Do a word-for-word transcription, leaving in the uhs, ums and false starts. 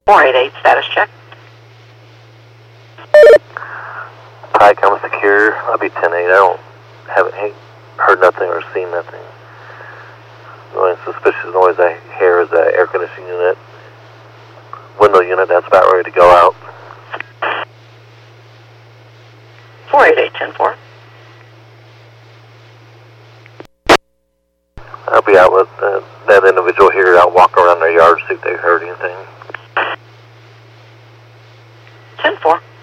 four eight eight, status check. Hi, come secure. I'll be ten eight. I don't haven't heard nothing or seen nothing. The only suspicious noise I hear is the air conditioning unit, window unit that's about ready to go out. four eight eight, ten four. I'll be out with uh, that individual here. I'll walk around their yard, see if they heard anything. ten four.